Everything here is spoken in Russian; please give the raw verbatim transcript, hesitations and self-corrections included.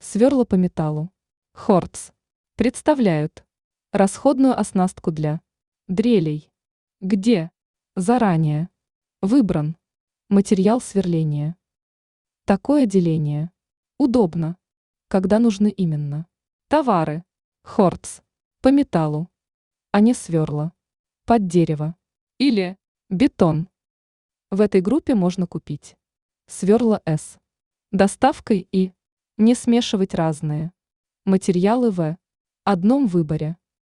Сверла по металлу. Хортс. Представляют расходную оснастку для дрелей. Где? Заранее. Выбран. Материал сверления. Такое деление. Удобно. Когда нужны именно. Товары. Хортс. По металлу. А не сверла. Под дерево. Или бетон. В этой группе можно купить сверла С. Доставкой и не смешивать разные материалы в одном выборе.